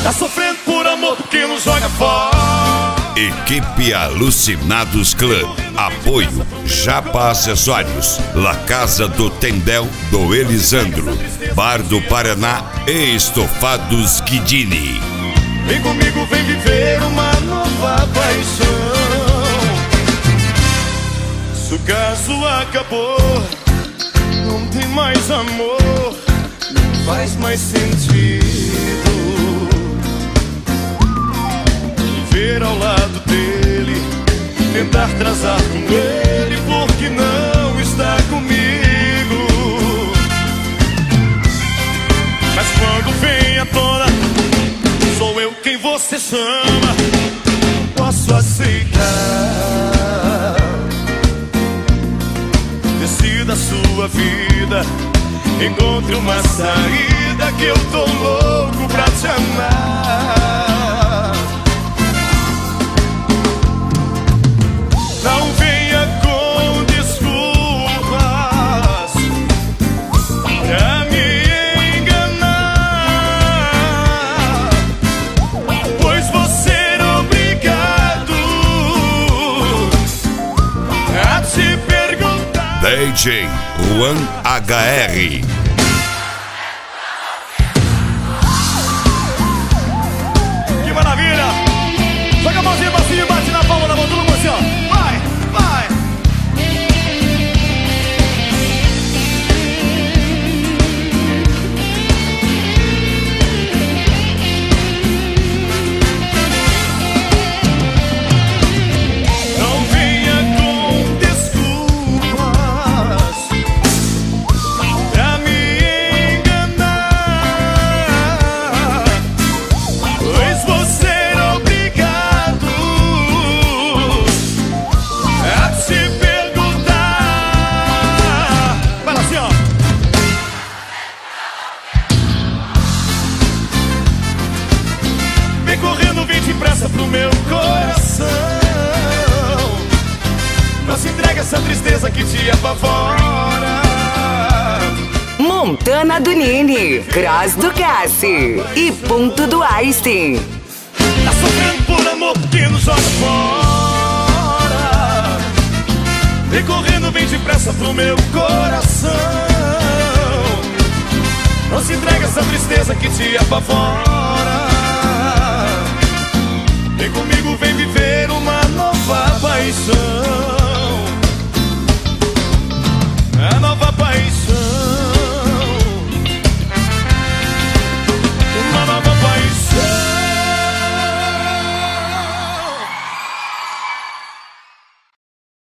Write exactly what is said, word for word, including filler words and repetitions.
Tá sofrendo por amor que não joga fora. Equipe Alucinados Club. Apoio Japa Acessórios, La Casa do Tendel do Elisandro, Bar do Paraná e Estofados Guidini. Vem comigo, vem viver uma nova paixão. Se o caso acabou, não tem mais amor, não faz mais sentido viver ao lado dele, tentar transar com ele, porque não está comigo. Mas quando vem à tona, sou eu quem você chama, posso aceitar. Decida a sua vida, encontre uma saída, que eu tô louco pra te amar. Não venha com desculpas pra me enganar, pois você é obrigado a te perguntar. D J Juan H R. Que maravilha! Joga a mãozinha pra cima e bate na palma da mão, todo mundo assim, ó. Vai, vai! Não venha com desculpas pra me enganar, pois você é obrigado a te perguntar. Fala assim, ó. Vem correndo, vem depressa pro meu coração. Não se entrega essa tristeza que te apavora. Montana do Nini, Cross do Cassi e Ponto do Einstein. Tá sofrendo por amor que não joga fora. Vem correndo, vem depressa pro meu coração. Não se entrega essa tristeza que te apavora. Vem comigo, vem viver uma nova paixão.